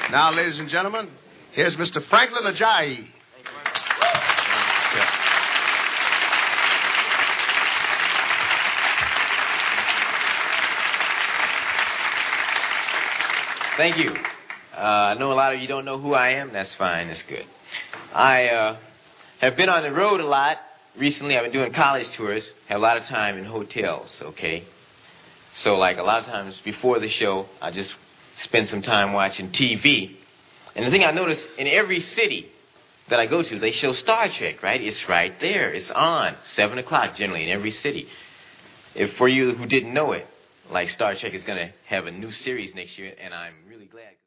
Now, ladies and gentlemen, here's Mr. Franklin Ajayi. Thank you. I know a lot of you don't know who I am. That's fine. That's good. I have been on the road a lot. Recently, I've been doing college tours. Had a lot of time in hotels, okay? So, like, a lot of times before the show, I just spend some time watching TV. And the thing I notice, in every city that I go to, they show Star Trek, right? It's right there. It's on. 7 o'clock, generally, in every city. If for you who didn't know it, like, Star Trek is going to have a new series next year, and I'm really glad.